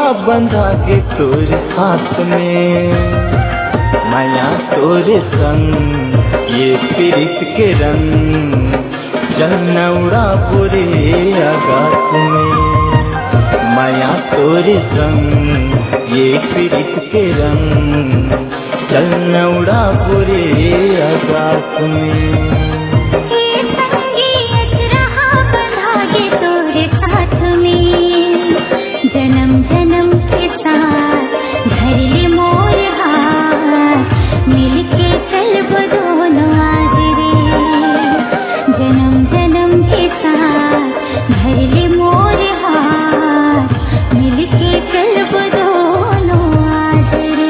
बंधा के तोरे हाथ में, माया तोरे संग ये प्रीत के रंग, चलना उड़ा पूरे आकाश में। माया तोरे संग ये प्रीत के रंग, चलना उड़ा पूरे आकाश में। जन्म जन्म के साथ धर ले मोर हाथ, मिलके चलब दोनों आज रे। जन्म जन्म के साथ धर ले मोर हाथ, मिलके चलब दोनों आज रे।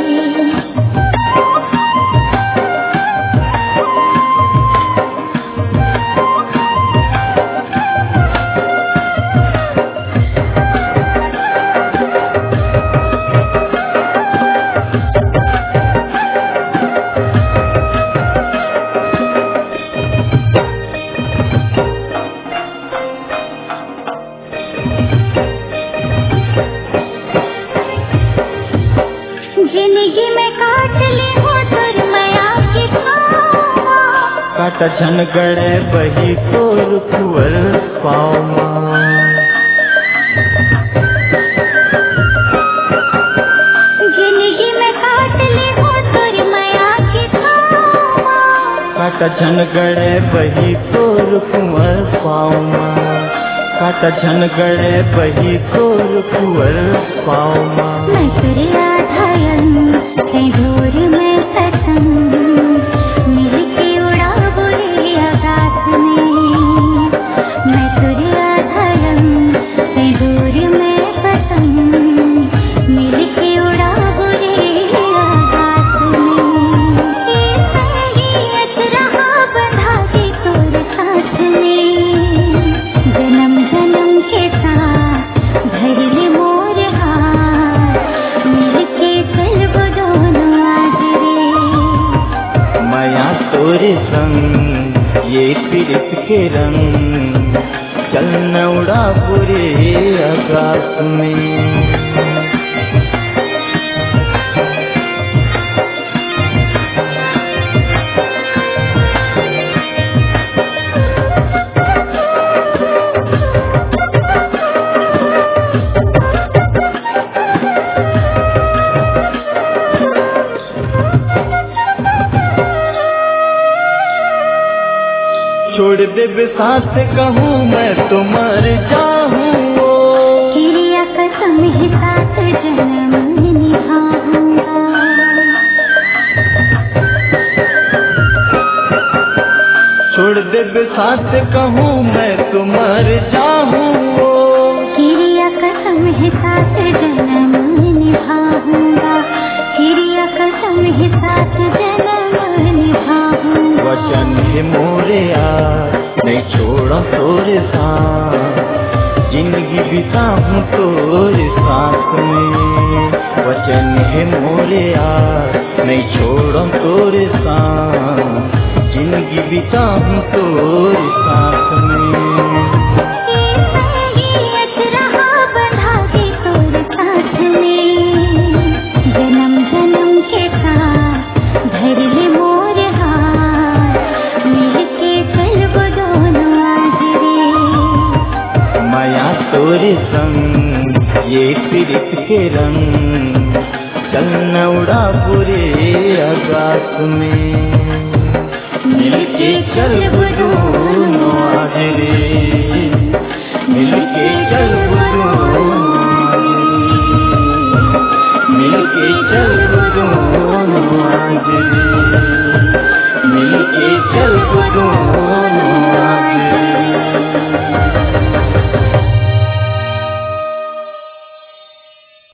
जिंदगी में काट ली हो तुर माया की काटा झनगड़े बही तोर कुंवर पाँव। जिंदगी में काट ली हो तुर माया की काटा झनगड़े बही तोर कुंवर पाँव। काटा झनगड़े बही तोर कुंवर पाँव। मैं तुरे आधायन कहीं दूर में पसंद, मिलके उड़ा बुरे आकाश में। मैं तुरे आधायन कहीं दूर में पसंद, मिलके उड़ा बुरे आकाश में। संगीत रहा बंधा के तोर साथ में, जन्म जन्म के साथ धर ले मोर हाथ, मिलके चलब दोनों आज रे। माया तोरे संग ये प्रीत के रंग, चलना उड़ा पूरे आकाश में। छोड़ दे साथ कहूँ मैं तो मर जाऊँ, क्रिया कसम ही साथ जन्म निभाऊंगा। छोड़ दे साथ कहूँ मैं तो मर जाऊँ, क्रिया कसम ही साथ जन्म निभाऊंगा। क्रिया कसम ही साथ जन्म निभाऊंगा। वचन है मोरे यार नहीं छोड़ा तोरे साथ, जिंदगी बिताऊं तोरे साथ में। वचन है मोरे यार नहीं छोड़ा तोरे साथ, जिंदगी बिताऊं तोरे साथ में। संगीत रहा बंधा के तोर साथ में, जन्म जन्म के साथ धर ले मोर हाथ, मिलके चलब दोनों आज रे। माया तोरे संग ये प्रीत के रंग, चलना उड़ा पूरे आकाश में। मिलके चलब दोनों आज रे, मिलके चलब दोनों, मिलके चलब दोनों आज रे।